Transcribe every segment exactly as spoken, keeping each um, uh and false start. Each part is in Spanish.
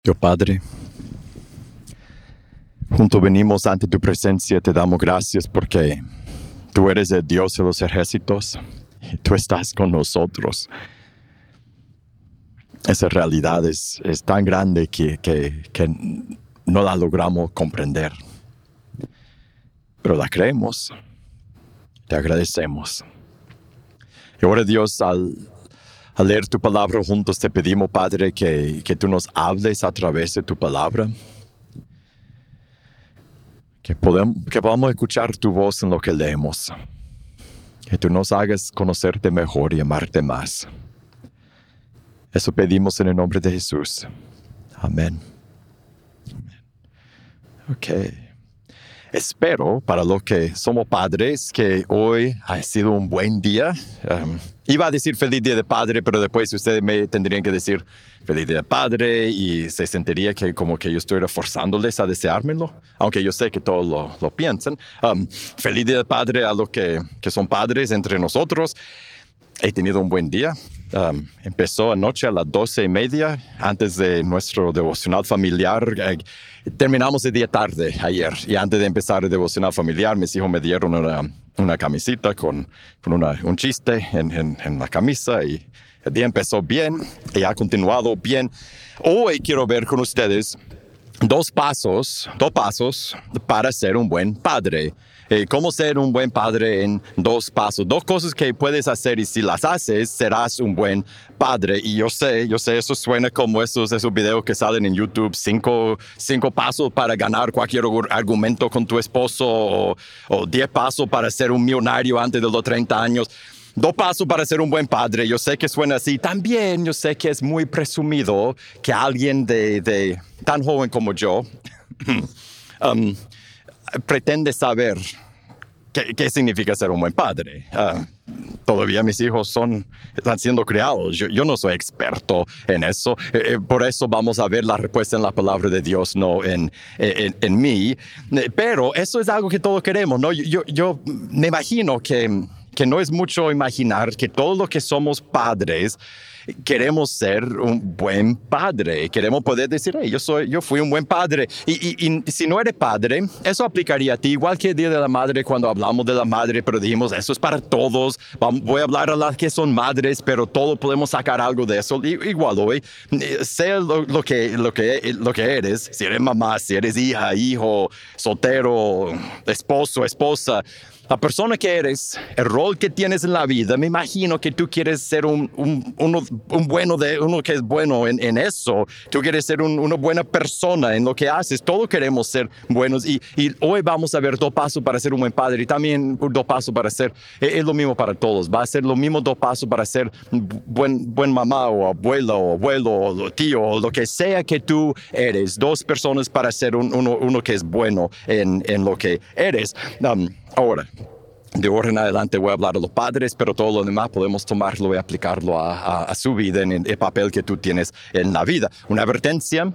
Dios Padre, juntos venimos ante tu presencia, te damos gracias porque tú eres el Dios de los ejércitos y tú estás con nosotros. Esa realidad es, es tan grande que, que, que no la logramos comprender, pero la creemos, te agradecemos. Y ahora, Dios, al, al leer tu palabra juntos, te pedimos, Padre, que, que tú nos hables a través de tu palabra. Que, podemos, que podamos escuchar tu voz en lo que leemos. Que tú nos hagas conocerte mejor y amarte más. Eso pedimos en el nombre de Jesús. Amén. Ok. Espero, para los que somos padres, que hoy ha sido un buen día. Um, iba a decir feliz día de padre, pero después ustedes me tendrían que decir feliz día de padre y se sentiría que como que yo estuviera forzándoles a deseármelo, aunque yo sé que todos lo, lo piensan. Um, feliz día de padre a los que, que son padres entre nosotros. He tenido un buen día. Um, empezó anoche a las doce y media, antes de nuestro devocional familiar. Eh, terminamos el día tarde ayer, y antes de empezar el devocional familiar, mis hijos me dieron una, una camisita con, con una, un chiste en, en, en la camisa, y el día empezó bien y ha continuado bien. Hoy quiero ver con ustedes dos pasos, dos pasos para ser un buen padre. Eh, ¿Cómo ser un buen padre en dos pasos? Dos cosas que puedes hacer y si las haces, serás un buen padre. Y yo sé, yo sé, eso suena como esos, esos videos que salen en YouTube, cinco, cinco pasos para ganar cualquier argumento con tu esposo o, o diez pasos para ser un millonario antes de los treinta años. Dos pasos para ser un buen padre. Yo sé que suena así. También yo sé que es muy presumido que alguien de, de tan joven como yo um, pretende saber qué, qué significa ser un buen padre. Uh, todavía mis hijos son, están siendo criados. Yo, yo no soy experto en eso. Eh, por eso vamos a ver la respuesta en la palabra de Dios, no en, en, en mí. Pero eso es algo que todos queremos, ¿no? Yo, yo, yo me imagino que... que no es mucho imaginar que todos los que somos padres queremos ser un buen padre. Queremos poder decir, hey, yo, soy, yo fui un buen padre. Y, y, y si no eres padre, eso aplicaría a ti. Igual que el Día de la Madre, cuando hablamos de la madre, pero dijimos, eso es para todos. Voy a hablar a las que son madres, pero todos podemos sacar algo de eso. Igual hoy, sea lo, lo, que, lo, que, lo que eres, si eres mamá, si eres hija, hijo, soltero, esposo, esposa, la persona que eres, el rol que tienes en la vida, me imagino que tú quieres ser un, un, uno, un bueno de uno que es bueno en, en eso. Tú quieres ser un, una buena persona en lo que haces. Todos queremos ser buenos. Y, y hoy vamos a ver dos pasos para ser un buen padre y también dos pasos para ser, es, es lo mismo para todos. Va a ser lo mismo dos pasos para ser buen, buen mamá o abuela o abuelo o tío o lo que sea que tú eres. Dos personas para ser un, uno, uno que es bueno en, en lo que eres. Um, Ahora, de ahora en adelante voy a hablar a los padres, pero todo lo demás podemos tomarlo y aplicarlo a, a, a su vida, en el papel que tú tienes en la vida. Una advertencia.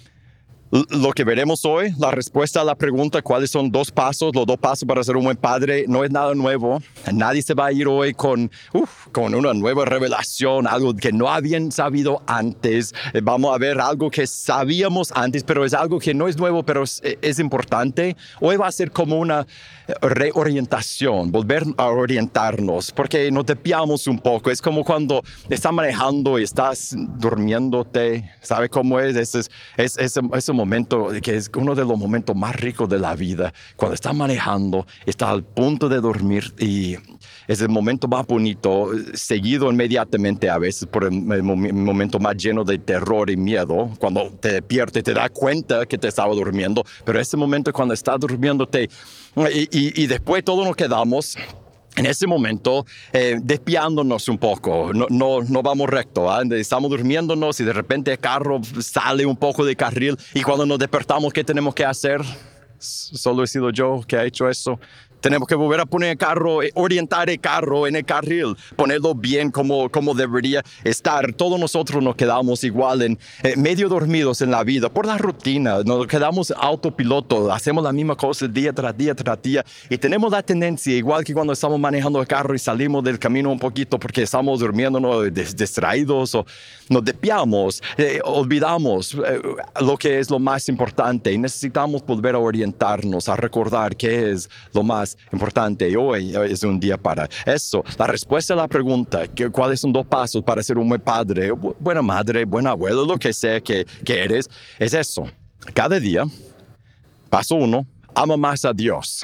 Lo que veremos hoy, la respuesta a la pregunta cuáles son dos pasos, los dos pasos para ser un buen padre, no es nada nuevo. Nadie se va a ir hoy con, uf, con una nueva revelación, algo que no habían sabido antes. Vamos a ver algo que sabíamos antes, pero es algo que no es nuevo, pero es, es importante. Hoy va a ser como una reorientación, volver a orientarnos, porque nos desviamos un poco. Es como cuando estás manejando y estás durmiéndote, ¿sabe cómo es? Ese, es, es, ese, ese momento que es uno de los momentos más ricos de la vida, cuando estás manejando, estás al punto de dormir y es el momento más bonito, seguido inmediatamente a veces por el, el momento más lleno de terror y miedo, cuando te despiertas, te das cuenta que te estaba durmiendo, pero ese momento cuando estás durmiéndote y, y, y después todos nos quedamos en ese momento, eh, despiándonos un poco, no, no, no vamos recto, ¿eh? Estamos durmiéndonos y de repente el carro sale un poco de carril y cuando nos despertamos, ¿qué tenemos que hacer? Solo he sido yo que ha hecho eso. Tenemos que volver a poner el carro, orientar el carro en el carril, ponerlo bien como, como debería estar. Todos nosotros nos quedamos igual, en, eh, medio dormidos en la vida, por la rutina. Nos quedamos autopiloto, hacemos la misma cosa día tras día tras día. Y tenemos la tendencia, igual que cuando estamos manejando el carro y salimos del camino un poquito porque estamos durmiéndonos des, distraídos o nos desviamos, eh, olvidamos eh, lo que es lo más importante. Y necesitamos volver a orientarnos, a recordar qué es lo más importante. Y hoy es un día para eso. La respuesta a la pregunta, ¿cuáles son dos pasos para ser un buen padre, buena madre, buen abuelo, lo que sea que, que eres? Es eso. Cada día, paso uno, ama más a Dios.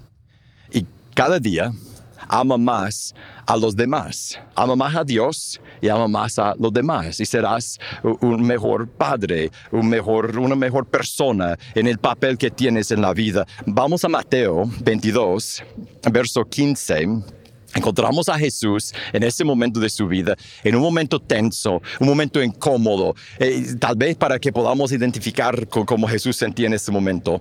Y cada día, ama más a los demás. Ama más a Dios y ama más a los demás. Y serás un mejor padre, un mejor, una mejor persona en el papel que tienes en la vida. Vamos a Mateo veintidós, verso quince. Encontramos a Jesús en ese momento de su vida, en un momento tenso, un momento incómodo, eh, tal vez para que podamos identificar con cómo Jesús sentía en ese momento.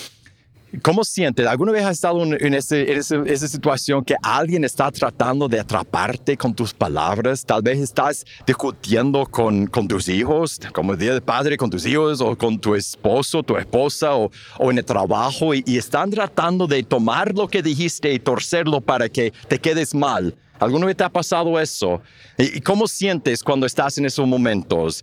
¿Cómo sientes? ¿Alguna vez has estado en, en, ese, en ese, esa situación que alguien está tratando de atraparte con tus palabras? Tal vez estás discutiendo con, con tus hijos, como el día de padre, con tus hijos, o con tu esposo, tu esposa, o, o en el trabajo, y, y están tratando de tomar lo que dijiste y torcerlo para que te quedes mal. ¿Alguna vez te ha pasado eso? ¿Y cómo sientes cuando estás en esos momentos?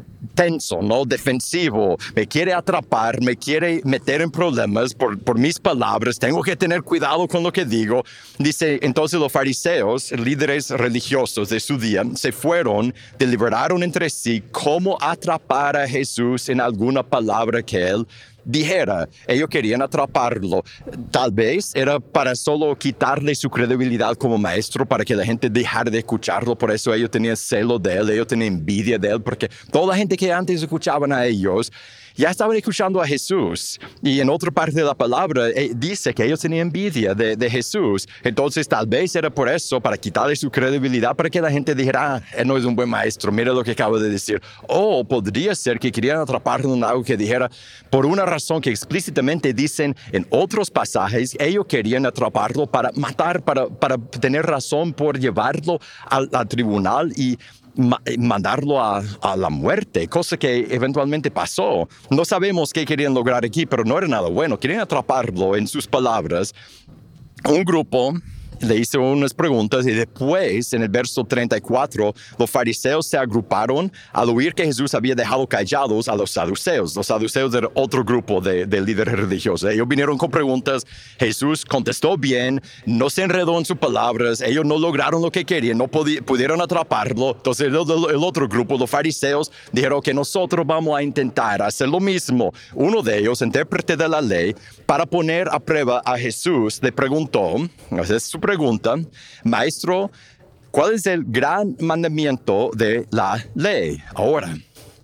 Tenso, ¿no? Defensivo. Me quiere atrapar, me quiere meter en problemas por, por mis palabras. Tengo que tener cuidado con lo que digo. Dice, entonces los fariseos, líderes religiosos de su día, se fueron, deliberaron entre sí cómo atrapar a Jesús en alguna palabra que él dijera. Ellos querían atraparlo. Tal vez era para solo quitarle su credibilidad como maestro, para que la gente dejara de escucharlo. Por eso ellos tenían celo de él, ellos tenían envidia de él, porque toda la gente que antes escuchaban a ellos ya estaban escuchando a Jesús. Y en otra parte de la palabra eh, dice que ellos tenían envidia de, de Jesús. Entonces tal vez era por eso, para quitarle su credibilidad, para que la gente dijera, ah, él no es un buen maestro, mira lo que acabo de decir. O podría ser que querían atraparlo en algo que dijera, por una razón que explícitamente dicen en otros pasajes, ellos querían atraparlo para matar, para, para tener razón por llevarlo al, al tribunal y mandarlo a, a la muerte, cosa que eventualmente pasó. No sabemos qué querían lograr aquí, pero no era nada bueno. Querían atraparlo en sus palabras. Un grupo le hizo unas preguntas y después, en el verso treinta y cuatro, los fariseos se agruparon al oír que Jesús había dejado callados a los saduceos. Los saduceos eran otro grupo de, de líderes religiosos. Ellos vinieron con preguntas, Jesús contestó bien, no se enredó en sus palabras, ellos no lograron lo que querían, no pudieron atraparlo. Entonces el, el otro grupo, los fariseos, dijeron que nosotros vamos a intentar hacer lo mismo. Uno de ellos, intérprete de la ley, para poner a prueba a Jesús, le preguntó, esa es su pregunta, maestro, ¿cuál es el gran mandamiento de la ley? Ahora,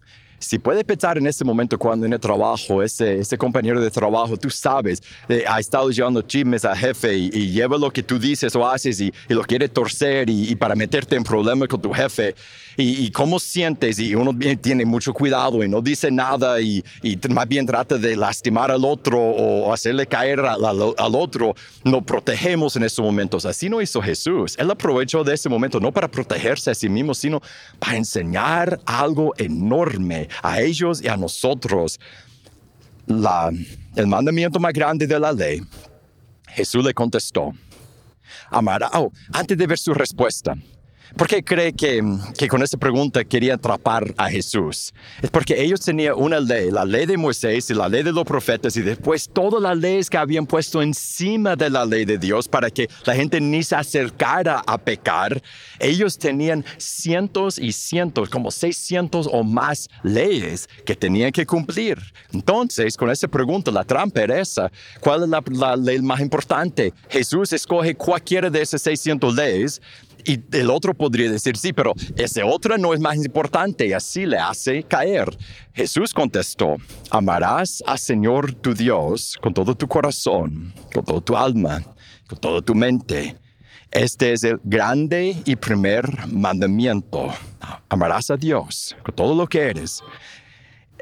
si puedes pensar en ese momento cuando en el trabajo, ese, ese compañero de trabajo, tú sabes, eh, ha estado llevando chismes al jefe y, y lleva lo que tú dices o haces y, y lo quiere torcer y, y para meterte en problemas con tu jefe. Y, y cómo sientes, y uno tiene mucho cuidado y no dice nada y, y más bien trata de lastimar al otro o hacerle caer al, al, al otro. Nos protegemos en esos momentos. Así no hizo Jesús. Él aprovechó de ese momento no para protegerse a sí mismo, sino para enseñar algo enorme a ellos y a nosotros. La, el mandamiento más grande de la ley, Jesús le contestó, amará, oh, antes de ver su respuesta, ¿por qué cree que, que con esa pregunta quería atrapar a Jesús? Es porque ellos tenían una ley, la ley de Moisés y la ley de los profetas y después todas las leyes que habían puesto encima de la ley de Dios para que la gente ni se acercara a pecar. Ellos tenían cientos y cientos, como seiscientos o más leyes que tenían que cumplir. Entonces, con esa pregunta, la trampa era esa. ¿Cuál es la, la ley más importante? Jesús escoge cualquiera de esas seiscientas leyes. Y el otro podría decir, sí, pero esa otra no es más importante y así le hace caer. Jesús contestó, amarás al Señor tu Dios con todo tu corazón, con toda tu alma, con toda tu mente. Este es el grande y primer mandamiento. Amarás a Dios con todo lo que eres.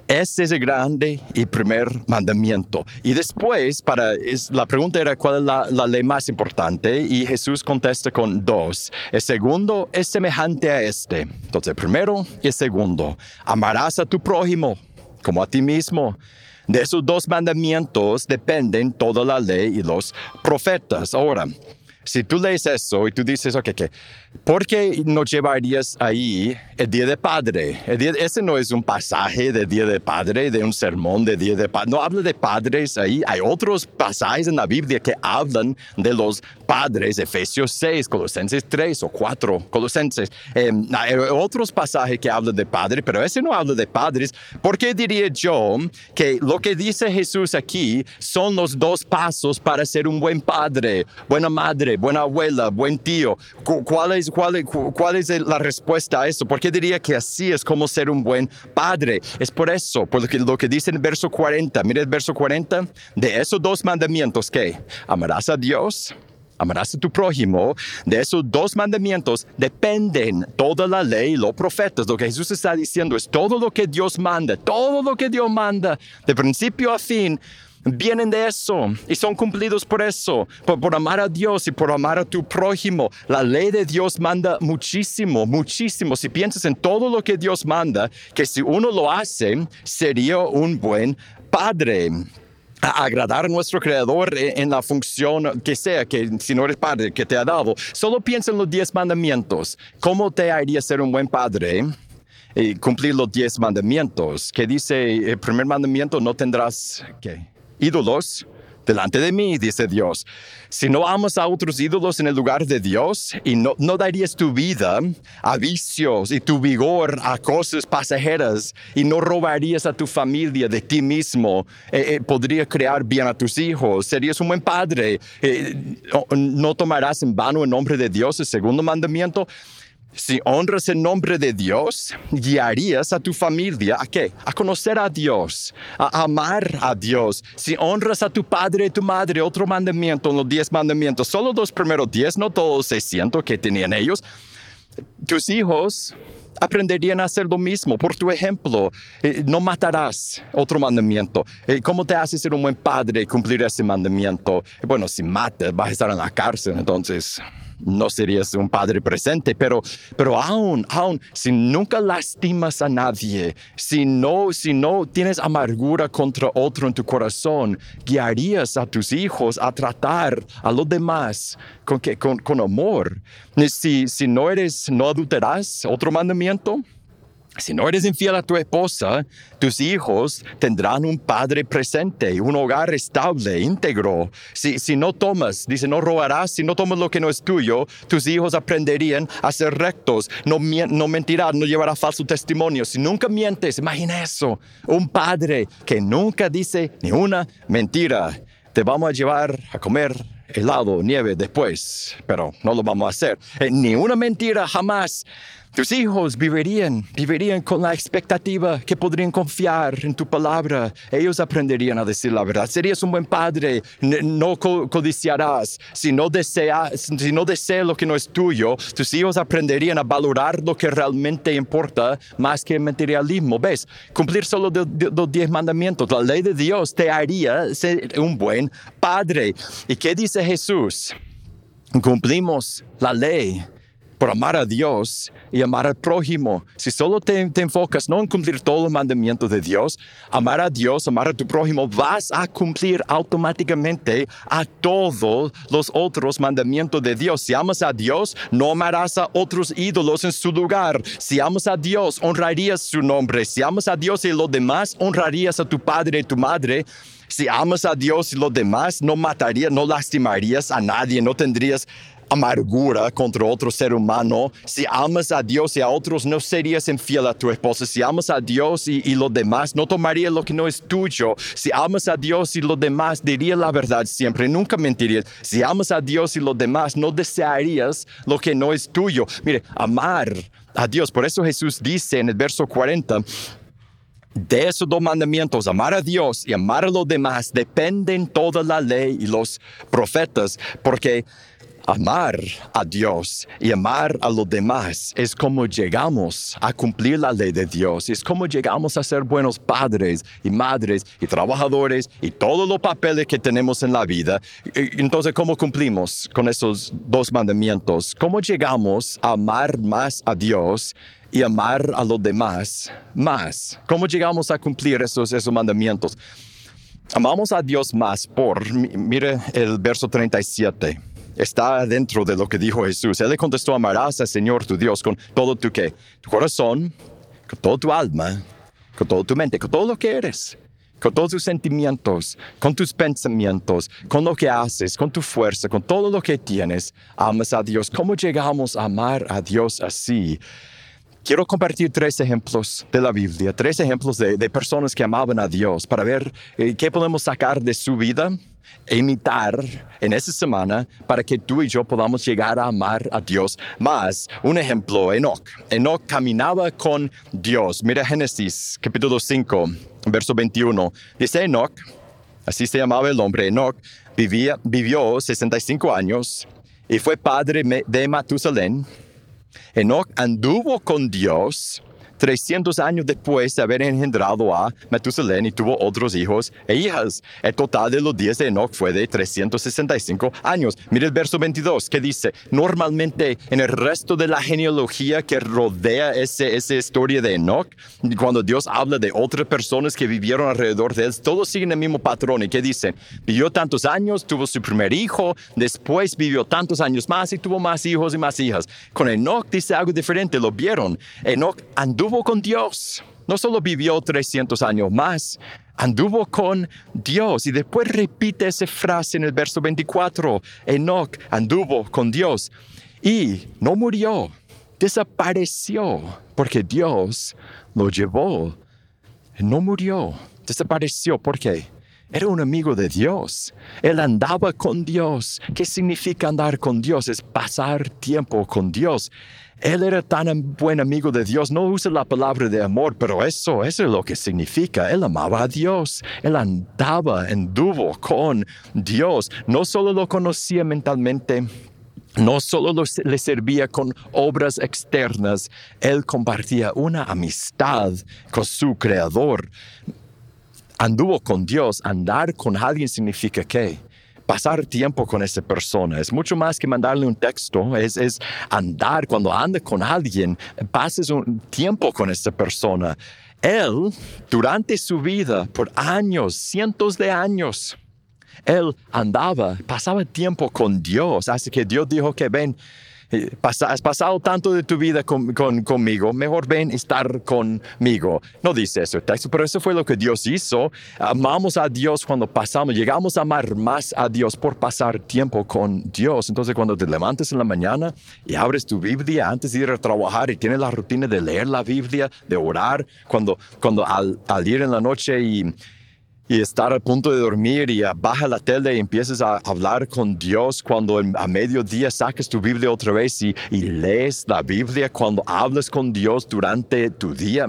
Este es el grande y primer mandamiento. Y después, para, es, la pregunta era cuál es la, la ley más importante, y Jesús contesta con dos. El segundo es semejante a este. Entonces, el primero y el segundo. Amarás a tu prójimo como a ti mismo. De esos dos mandamientos dependen toda la ley y los profetas. Ahora, si tú lees eso y tú dices, ok, okay, ¿por qué no llevarías ahí el Día de Padre? El día, ese no es un pasaje de Día de Padre, de un sermón de Día de Padre. No habla de padres ahí. Hay otros pasajes en la Biblia que hablan de los padres, Efesios seis, Colosenses tres o cuatro, Colosenses. Eh, hay otros pasajes que hablan de padre, pero ese no habla de padres. ¿Por qué diría yo que lo que dice Jesús aquí son los dos pasos para ser un buen padre, buena madre, buena abuela, buen tío? ¿Cuál es, cuál, cuál es la respuesta a eso? ¿Por qué diría que así es como ser un buen padre? Es por eso, por lo que, lo que dice en el verso cuarenta. Mire el verso cuarenta. De esos dos mandamientos, ¿qué? Amarás a Dios, amarás a tu prójimo. De esos dos mandamientos dependen toda la ley y los profetas. Lo que Jesús está diciendo es todo lo que Dios manda, todo lo que Dios manda, de principio a fin, vienen de eso y son cumplidos por eso, por, por amar a Dios y por amar a tu prójimo. La ley de Dios manda muchísimo, muchísimo. Si piensas en todo lo que Dios manda, que si uno lo hace, sería un buen padre. A agradar a nuestro Creador en la función que sea, que si no eres padre, que te ha dado. Solo piensa en los diez mandamientos. ¿Cómo te haría ser un buen padre? Y cumplir los diez mandamientos. Que dice el primer mandamiento, no tendrás, ¿qué? Ídolos delante de mí, dice Dios. Si no amas a otros ídolos en el lugar de Dios y no, no darías tu vida a vicios y tu vigor a cosas pasajeras y no robarías a tu familia de ti mismo, eh, eh, podría crear bien a tus hijos, serías un buen padre. Eh, no tomarás en vano el nombre de Dios, el segundo mandamiento. Si honras el nombre de Dios, guiarías a tu familia ¿a qué? A conocer a Dios, a amar a Dios. Si honras a tu padre y tu madre, otro mandamiento en los diez mandamientos, solo los primeros diez, no todos los seiscientos que tenían ellos, tus hijos aprenderían a hacer lo mismo. Por tu ejemplo, eh, no matarás, otro mandamiento. Eh, ¿Cómo te hace ser un buen padre y cumplir ese mandamiento? Bueno, si matas, vas a estar en la cárcel, entonces no serías un padre presente, pero, pero aún, aún, si nunca lastimas a nadie, si no, si no tienes amargura contra otro en tu corazón, guiarías a tus hijos a tratar a los demás con, que, con, con amor. Si, si no eres, no adulterarás, otro mandamiento. Si no eres infiel a tu esposa, tus hijos tendrán un padre presente, un hogar estable, íntegro. Si, si no tomas, dice, no robarás, si no tomas lo que no es tuyo, tus hijos aprenderían a ser rectos, no, no mentirás, no llevarás falso testimonio. Si nunca mientes, imagina eso, un padre que nunca dice ni una mentira. Te vamos a llevar a comer helado, nieve después, pero no lo vamos a hacer. Eh, ni una mentira jamás. Tus hijos vivirían, vivirían con la expectativa que podrían confiar en tu palabra. Ellos aprenderían a decir la verdad. Serías un buen padre, no codiciarás. Si no deseas, si no deseas lo que no es tuyo, tus hijos aprenderían a valorar lo que realmente importa más que el materialismo. ¿Ves? Cumplir solo de, de, los diez mandamientos. La ley de Dios te haría ser un buen padre. ¿Y qué dice Jesús? Cumplimos la ley por amar a Dios y amar al prójimo. Si solo te, te enfocas no en cumplir todos los mandamientos de Dios, amar a Dios, amar a tu prójimo, vas a cumplir automáticamente a todos los otros mandamientos de Dios. Si amas a Dios, no amarás a otros ídolos en su lugar. Si amas a Dios, honrarías su nombre. Si amas a Dios y los demás, honrarías a tu padre y tu madre. Si amas a Dios y los demás, no matarías, no lastimarías a nadie, no tendrías amargura contra otro ser humano. Si amas a Dios y a otros, no serías infiel a tu esposa. Si amas a Dios y, y los demás, no tomarías lo que no es tuyo. Si amas a Dios y los demás, dirías la verdad siempre, nunca mentirías. Si amas a Dios y los demás, no desearías lo que no es tuyo. Mire, amar a Dios. Por eso Jesús dice en el verso cuarenta, de esos dos mandamientos, amar a Dios y amar a los demás, dependen toda la ley y los profetas, porque Amar a Dios y amar a los demás es como llegamos a cumplir la ley de Dios. Es como llegamos a ser buenos padres y madres y trabajadores y todos los papeles que tenemos en la vida. Entonces, ¿cómo cumplimos con esos dos mandamientos? ¿Cómo llegamos a amar más a Dios y amar a los demás más? ¿Cómo llegamos a cumplir esos, esos mandamientos? Amamos a Dios más por, mire el verso treinta y siete. Está dentro de lo que dijo Jesús. Él le contestó: amarás al Señor tu Dios con todo tu, ¿qué? Tu corazón, con toda tu alma, con toda tu mente, con todo lo que eres, con todos tus sentimientos, con tus pensamientos, con lo que haces, con tu fuerza, con todo lo que tienes. Amas a Dios. ¿Cómo llegamos a amar a Dios así? Quiero compartir tres ejemplos de la Biblia, tres ejemplos de, de personas que amaban a Dios para ver eh, qué podemos sacar de su vida e imitar en esta semana para que tú y yo podamos llegar a amar a Dios más. Un ejemplo, Enoc. Enoc caminaba con Dios. Mira Génesis capítulo cinco, verso veintiuno. Dice Enoc, así se llamaba el hombre, Enoc, vivía, vivió sesenta y cinco años y fue padre de Matusalén. Enoc anduvo con Dios trescientos años después de haber engendrado a Matusalén y tuvo otros hijos e hijas. El total de los días de Enoc fue de trescientos sesenta y cinco años. Mira el verso veintidós que dice: normalmente en el resto de la genealogía que rodea ese, esa historia de Enoc, cuando Dios habla de otras personas que vivieron alrededor de él, todos siguen el mismo patrón. ¿Y qué dice? Vivió tantos años, tuvo su primer hijo, después vivió tantos años más y tuvo más hijos y más hijas. Con Enoc dice algo diferente, lo vieron. Enoc anduvo con Dios. No solo vivió trescientos años más, anduvo con Dios. Y después repite esa frase en el verso veinticuatro. Enoc anduvo con Dios y no murió, desapareció, porque Dios lo llevó. No murió, desapareció. ¿Por qué? Era un amigo de Dios. Él andaba con Dios. ¿Qué significa andar con Dios? Es pasar tiempo con Dios. Él era tan buen amigo de Dios. No usa la palabra de amor, pero eso, eso es lo que significa. Él amaba a Dios. Él andaba, anduvo con Dios. No solo lo conocía mentalmente, no solo lo, le servía con obras externas. Él compartía una amistad con su Creador. Anduvo con Dios. Andar con alguien significa ¿qué? Pasar tiempo con esa persona. Es mucho más que mandarle un texto. Es, es andar. Cuando anda con alguien, pases un tiempo con esa persona. Él, durante su vida, por años, cientos de años, él andaba, pasaba tiempo con Dios. Así que Dios dijo que ven, Pasa, has pasado tanto de tu vida con, con, conmigo, mejor ven estar conmigo. No dice eso el texto, pero eso fue lo que Dios hizo. Amamos a Dios cuando pasamos, llegamos a amar más a Dios por pasar tiempo con Dios. Entonces cuando te levantas en la mañana y abres tu Biblia antes de ir a trabajar y tienes la rutina de leer la Biblia, de orar, cuando, cuando al, al ir en la noche y... y estar a punto de dormir y baja la tele y empiezas a hablar con Dios, cuando a mediodía sacas tu Biblia otra vez y, y lees la Biblia, cuando hablas con Dios durante tu día,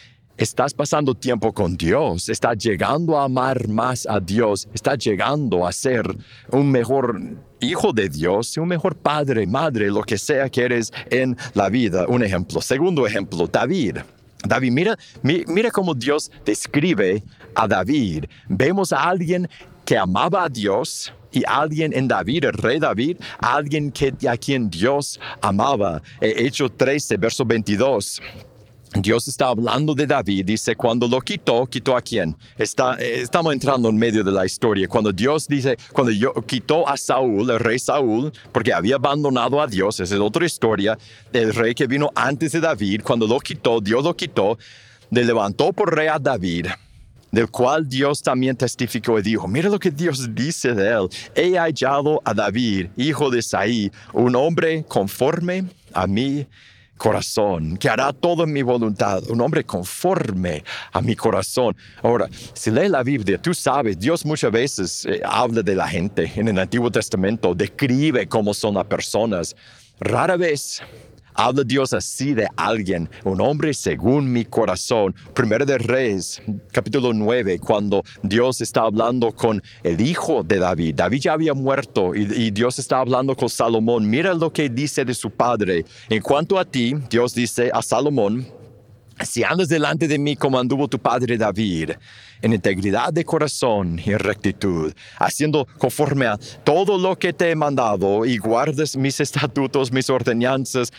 estás pasando tiempo con Dios, estás llegando a amar más a Dios, estás llegando a ser un mejor hijo de Dios, un mejor padre, madre, lo que sea que eres en la vida. Un ejemplo. Segundo ejemplo, David. David, mira, mira cómo Dios describe a David. Vemos a alguien que amaba a Dios y alguien en David, el rey David, alguien que, a quien Dios amaba. Hechos trece, verso veintidós. Dios está hablando de David, dice, cuando lo quitó, ¿quitó a quién? Está, estamos entrando en medio de la historia. Cuando Dios dice, cuando yo, quitó a Saúl, el rey Saúl, porque había abandonado a Dios, esa es otra historia, el rey que vino antes de David, cuando lo quitó, Dios lo quitó, le levantó por rey a David, del cual Dios también testificó y dijo, mira lo que Dios dice de él, he hallado a David, hijo de Isaí, un hombre conforme a mí, corazón, que hará toda mi voluntad, un hombre conforme a mi corazón. Ahora, si lees la Biblia, tú sabes, Dios muchas veces eh, habla de la gente en el Antiguo Testamento, describe cómo son las personas. Rara vez habla Dios así de alguien, un hombre según mi corazón. Primero de Reyes, capítulo nueve, cuando Dios está hablando con el hijo de David. David ya había muerto y, y Dios está hablando con Salomón. Mira lo que dice de su padre. En cuanto a ti, Dios dice a Salomón, si andas delante de mí como anduvo tu padre David, en integridad de corazón y rectitud, haciendo conforme a todo lo que te he mandado y guardas mis estatutos, mis ordenanzas.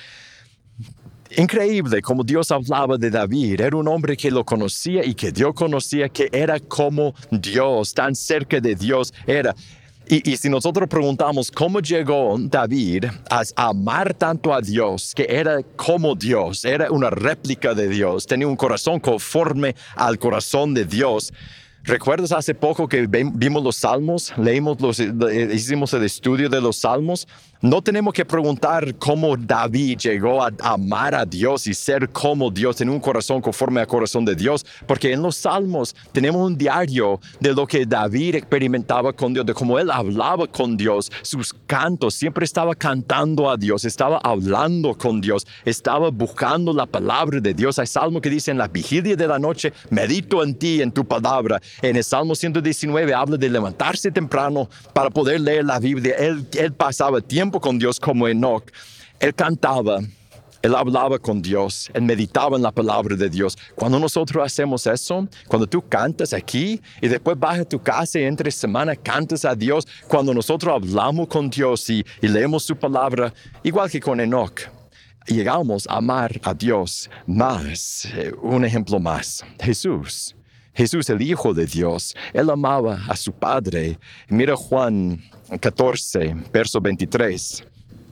Increíble como Dios hablaba de David. Era un hombre que lo conocía y que Dios conocía, que era como Dios, tan cerca de Dios era. Y, y si nosotros preguntamos cómo llegó David a amar tanto a Dios, que era como Dios, era una réplica de Dios, tenía un corazón conforme al corazón de Dios. ¿Recuerdas hace poco que vimos los salmos? Leímos los, hicimos el estudio de los salmos. No tenemos que preguntar cómo David llegó a amar a Dios y ser como Dios, en un corazón conforme al corazón de Dios, porque en los salmos tenemos un diario de lo que David experimentaba con Dios, de cómo él hablaba con Dios, sus cantos, siempre estaba cantando a Dios, estaba hablando con Dios, estaba buscando la palabra de Dios. Hay salmos que dicen, en la vigilia de la noche, medito en ti, en tu palabra. En el Salmo ciento diecinueve habla de levantarse temprano para poder leer la Biblia. Él, él pasaba tiempo con Dios como Enoc. Él cantaba, él hablaba con Dios, él meditaba en la palabra de Dios. Cuando nosotros hacemos eso, cuando tú cantas aquí y después vas a tu casa y entre semana cantas a Dios, cuando nosotros hablamos con Dios y, y leemos su palabra, igual que con Enoc, llegamos a amar a Dios más. Un ejemplo más, Jesús. Jesús, el Hijo de Dios, él amaba a su Padre. Mira Juan catorce, verso veintitrés.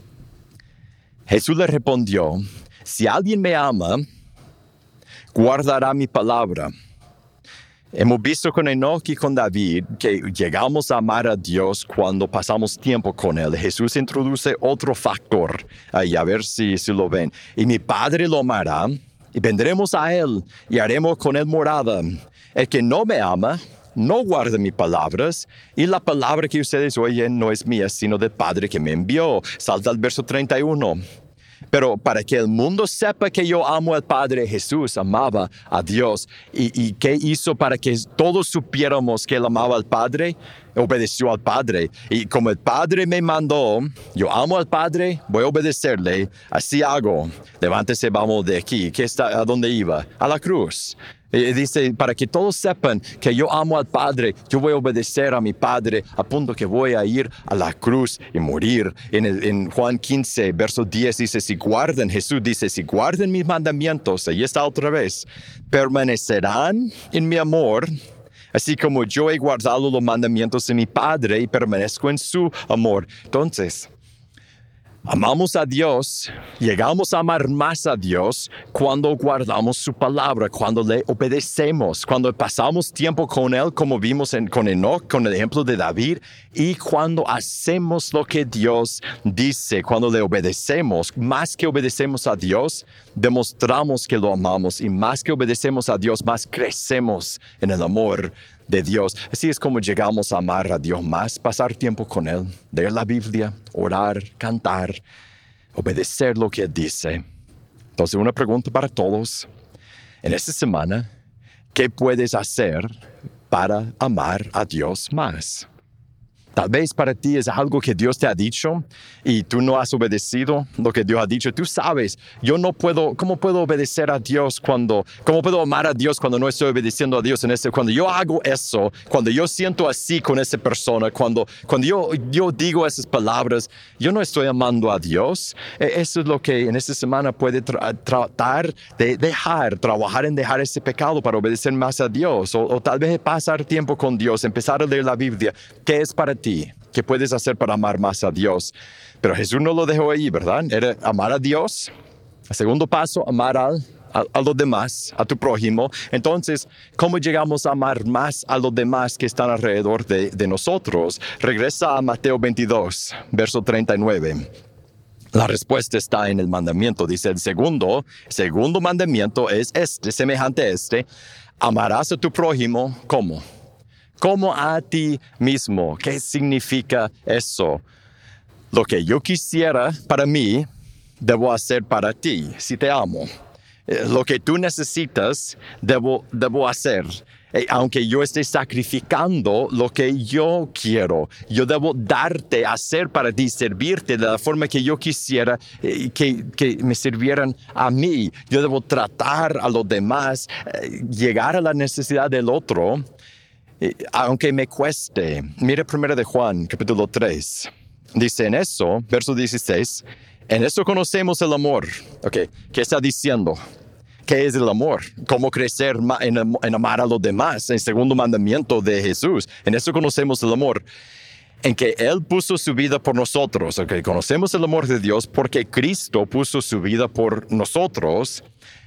Jesús le respondió, si alguien me ama, guardará mi palabra. Hemos visto con Enoc y con David que llegamos a amar a Dios cuando pasamos tiempo con Él. Jesús introduce otro factor ahí, a ver si, si lo ven. Y mi Padre lo amará, y vendremos a Él y haremos con Él morada. El que no me ama, no guarda mis palabras, y la palabra que ustedes oyen no es mía, sino del Padre que me envió. Salta al verso treinta y uno. Pero para que el mundo sepa que yo amo al Padre, Jesús amaba a Dios. ¿Y, y qué hizo para que todos supiéramos que él amaba al Padre? Obedeció al Padre. Y como el Padre me mandó, yo amo al Padre, voy a obedecerle. Así hago. Levántese, vamos de aquí. ¿Qué está, ¿A dónde iba? A la cruz. Y dice, para que todos sepan que yo amo al Padre, yo voy a obedecer a mi Padre, a punto que voy a ir a la cruz y morir. En, el, en Juan quince, verso diez, dice, si guardan, Jesús dice, si guardan mis mandamientos, ahí está otra vez, permanecerán en mi amor, así como yo he guardado los mandamientos de mi Padre y permanezco en su amor. Entonces, amamos a Dios, llegamos a amar más a Dios cuando guardamos su palabra, cuando le obedecemos, cuando pasamos tiempo con Él, como vimos en, con Enoc, con el ejemplo de David, y cuando hacemos lo que Dios dice, cuando le obedecemos, más que obedecemos a Dios, demostramos que lo amamos, y más que obedecemos a Dios, más crecemos en el amor de Dios. Así es como llegamos a amar a Dios más, pasar tiempo con Él, leer la Biblia, orar, cantar, obedecer lo que Él dice. Entonces, una pregunta para todos. En esta semana, ¿qué puedes hacer para amar a Dios más? Tal vez para ti es algo que Dios te ha dicho y tú no has obedecido lo que Dios ha dicho. Tú sabes, yo no puedo, ¿cómo puedo obedecer a Dios cuando, cómo puedo amar a Dios cuando no estoy obedeciendo a Dios en ese? Cuando yo hago eso, cuando yo siento así con esa persona, cuando, cuando yo, yo digo esas palabras, yo no estoy amando a Dios. Eso es lo que en esta semana puede tra tratar de dejar, trabajar en dejar ese pecado para obedecer más a Dios. O, o tal vez pasar tiempo con Dios, empezar a leer la Biblia. ¿Qué es para ti? ¿Qué puedes hacer para amar más a Dios? Pero Jesús no lo dejó ahí, ¿verdad? Era amar a Dios. El segundo paso, amar al, a, a los demás, a tu prójimo. Entonces, ¿cómo llegamos a amar más a los demás que están alrededor de, de nosotros? Regresa a Mateo veintidós, verso treinta y nueve. La respuesta está en el mandamiento. Dice el segundo, segundo mandamiento es este, semejante a este. Amarás a tu prójimo, ¿cómo? Como a ti mismo. ¿Qué significa eso? Lo que yo quisiera para mí, debo hacer para ti si te amo? Eh, Lo que tú necesitas, debo, debo hacer. Eh, Aunque yo esté sacrificando lo que yo quiero, yo debo darte, hacer para ti, servirte de la forma que yo quisiera eh, que, que me sirvieran a mí. Yo debo tratar a los demás, eh, llegar a la necesidad del otro, eh, aunque me cueste. Mira primero de Juan, capítulo tres. Dice en eso, verso dieciséis, en eso conocemos el amor. Okay. ¿Qué está diciendo? ¿Qué es el amor? ¿Cómo crecer en, en amar a los demás? El segundo mandamiento de Jesús. En eso conocemos el amor. En que Él puso su vida por nosotros. Okay. Conocemos el amor de Dios porque Cristo puso su vida por nosotros.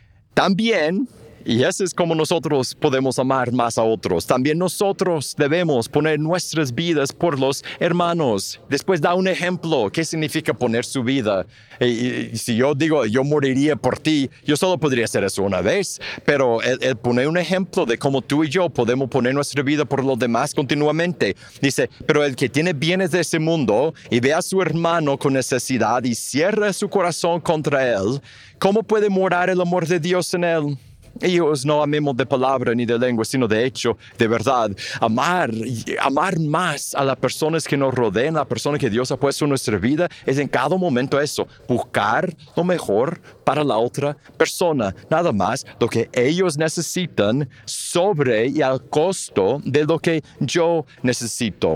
También, y eso es como nosotros podemos amar más a otros. También nosotros debemos poner nuestras vidas por los hermanos. Después da un ejemplo. ¿Qué significa poner su vida? Y, y, si yo digo, yo moriría por ti, yo solo podría hacer eso una vez. Pero él, él pone un ejemplo de cómo tú y yo podemos poner nuestra vida por los demás continuamente. Dice, pero el que tiene bienes de ese mundo y ve a su hermano con necesidad y cierra su corazón contra él, ¿cómo puede morar el amor de Dios en él? Ellos no amemos de palabra ni de lengua, sino de hecho, de verdad. Amar, amar más a las personas que nos rodean, a las personas que Dios ha puesto en nuestra vida, es en cada momento eso, buscar lo mejor para la otra persona. Nada más lo que ellos necesitan sobre y al costo de lo que yo necesito.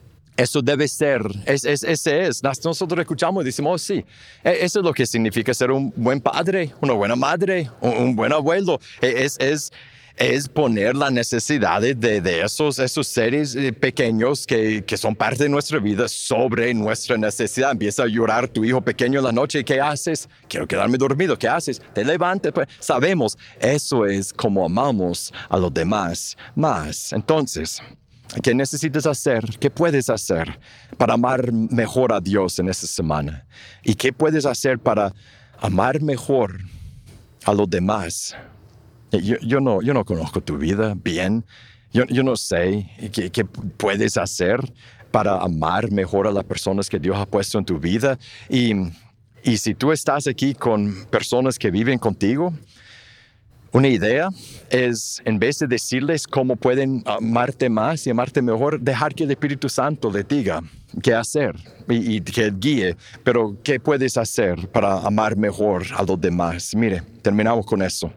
Eso debe ser, es, es, ese es. Nosotros escuchamos y decimos, oh, sí, eso es lo que significa ser un buen padre, una buena madre, un, un buen abuelo. Es, es, es poner las necesidades de, de esos, esos seres pequeños que, que son parte de nuestra vida sobre nuestra necesidad. Empieza a llorar tu hijo pequeño en la noche. ¿Qué haces? Quiero quedarme dormido. ¿Qué haces? Te levantas. Pues, sabemos, eso es como amamos a los demás más. Entonces, ¿qué necesitas hacer? ¿Qué puedes hacer para amar mejor a Dios en esta semana? ¿Y qué puedes hacer para amar mejor a los demás? Yo, yo, no, yo no conozco tu vida bien. Yo, yo no sé qué, qué puedes hacer para amar mejor a las personas que Dios ha puesto en tu vida. Y, y si tú estás aquí con personas que viven contigo, una idea es, en vez de decirles cómo pueden amarte más y amarte mejor, dejar que el Espíritu Santo les diga qué hacer y, y que Él guíe. Pero, ¿qué puedes hacer para amar mejor a los demás? Mire, terminamos con eso.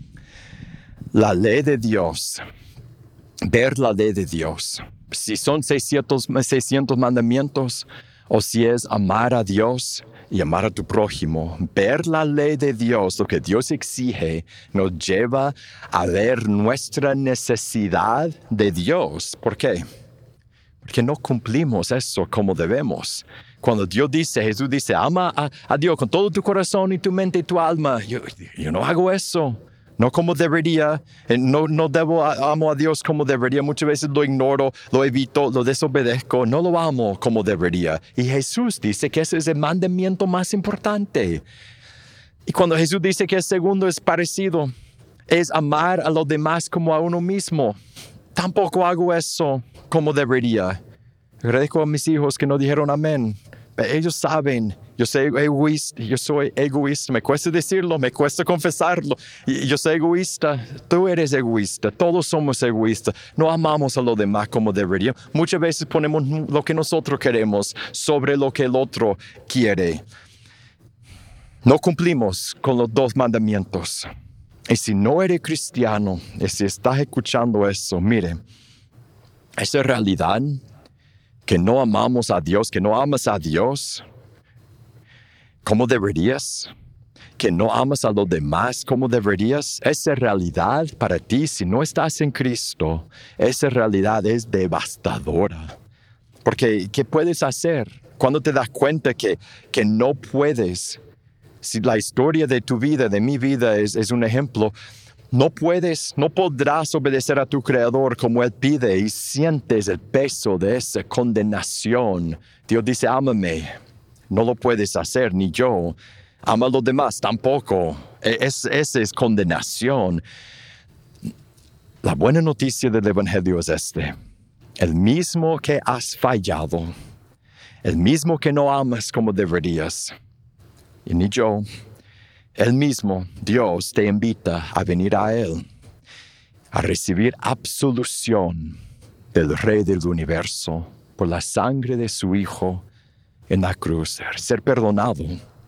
La ley de Dios. Ver la ley de Dios. Si son seiscientos, seiscientos mandamientos o si es amar a Dios y amar a tu prójimo, ver la ley de Dios, lo que Dios exige, nos lleva a ver nuestra necesidad de Dios. ¿Por qué? Porque no cumplimos eso como debemos. Cuando Dios dice, Jesús dice, ama a, a Dios con todo tu corazón y tu mente y tu alma. Yo, yo no hago eso. No como debería, no, no debo, amo a Dios como debería. Muchas veces lo ignoro, lo evito, lo desobedezco, no lo amo como debería. Y Jesús dice que ese es el mandamiento más importante. Y cuando Jesús dice que el segundo es parecido, es amar a los demás como a uno mismo. Tampoco hago eso como debería. Agradezco a mis hijos que no dijeron amén. Ellos saben, yo soy egoísta, yo soy egoísta, me cuesta decirlo, me cuesta confesarlo. Yo soy egoísta, tú eres egoísta, todos somos egoístas. No amamos a los demás como deberíamos. Muchas veces ponemos lo que nosotros queremos sobre lo que el otro quiere. No cumplimos con los dos mandamientos. Y si no eres cristiano, y si estás escuchando eso, mire, esa realidad que no amamos a Dios, que no amas a Dios como deberías, que no amas a los demás como deberías, esa realidad para ti, si no estás en Cristo, esa realidad es devastadora. Porque, ¿qué puedes hacer cuando te das cuenta que, que no puedes? Si la historia de tu vida, de mi vida, es, es un ejemplo. No puedes, no podrás obedecer a tu Creador como Él pide y sientes el peso de esa condenación. Dios dice, ámame. No lo puedes hacer, ni yo. Ama a los demás, tampoco. Es, esa es condenación. La buena noticia del Evangelio es este. El mismo que has fallado, el mismo que no amas como deberías, y ni yo. Él mismo, Dios, te invita a venir a Él, a recibir absolución del Rey del universo por la sangre de su Hijo en la cruz, ser perdonado.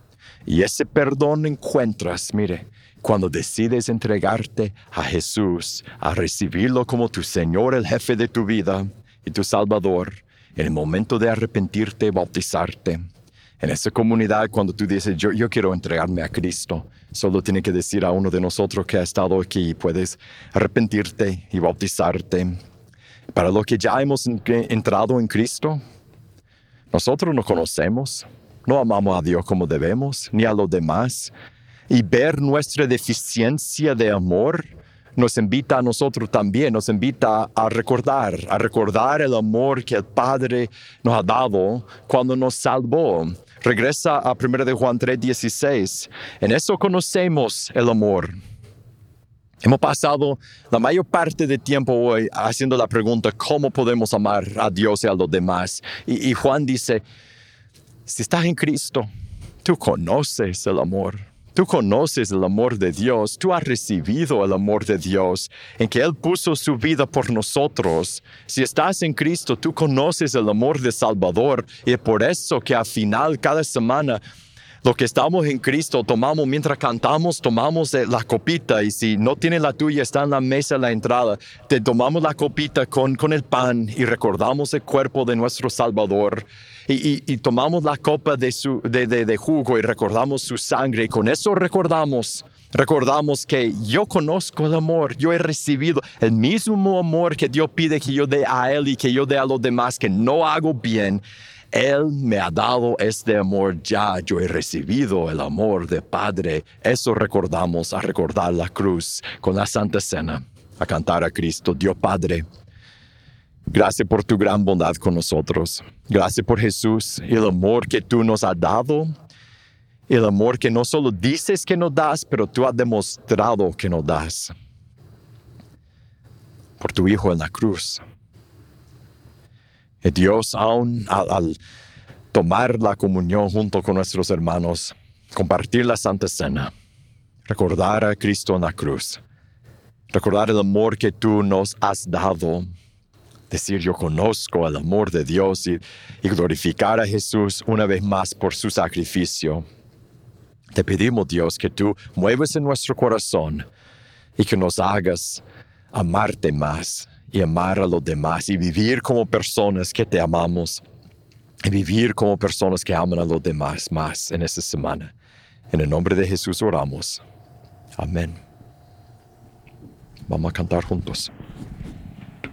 Y ese perdón encuentras, mire, cuando decides entregarte a Jesús, a recibirlo como tu Señor, el jefe de tu vida y tu Salvador, en el momento de arrepentirte, bautizarte. En esa comunidad, cuando tú dices, yo, yo quiero entregarme a Cristo, solo tiene que decir a uno de nosotros que ha estado aquí, puedes arrepentirte y bautizarte. Para los que ya hemos entrado en Cristo, nosotros no conocemos, no amamos a Dios como debemos, ni a los demás. Y ver nuestra deficiencia de amor nos invita a nosotros también, nos invita a recordar, a recordar el amor que el Padre nos ha dado cuando nos salvó. Regresa a primera de Juan tres dieciséis. En eso conocemos el amor. Hemos pasado la mayor parte del tiempo hoy haciendo la pregunta, ¿cómo podemos amar a Dios y a los demás? Y, y Juan dice, si estás en Cristo, tú conoces el amor. Tú conoces el amor de Dios, tú has recibido el amor de Dios, en que Él puso su vida por nosotros. Si estás en Cristo, tú conoces el amor de Salvador, y es por eso que al final, cada semana, lo que estamos en Cristo, tomamos, mientras cantamos, tomamos la copita, y si no tienes la tuya, está en la mesa a la entrada, te tomamos la copita con, con el pan y recordamos el cuerpo de nuestro Salvador. Y, y, y tomamos la copa de, su, de, de, de jugo y recordamos su sangre. Y con eso recordamos, recordamos que yo conozco el amor. Yo he recibido el mismo amor que Dios pide que yo dé a Él y que yo dé a los demás, que no hago bien. Él me ha dado este amor ya. Yo he recibido el amor del Padre. Eso recordamos, a recordar la cruz con la Santa Cena, a cantar a Cristo, Dios Padre. Gracias por tu gran bondad con nosotros. Gracias por Jesús y el amor que tú nos has dado. El amor que no solo dices que nos das, pero tú has demostrado que nos das. Por tu Hijo en la cruz. Y Dios, aún al, al tomar la comunión junto con nuestros hermanos, compartir la Santa Cena, recordar a Cristo en la cruz, recordar el amor que tú nos has dado, decir yo conozco el amor de Dios y, y glorificar a Jesús una vez más por su sacrificio. Te pedimos, Dios, que tú mueves en nuestro corazón y que nos hagas amarte más y amar a los demás y vivir como personas que te amamos y vivir como personas que aman a los demás más en esta semana. En el nombre de Jesús oramos. Amén. Vamos a cantar juntos.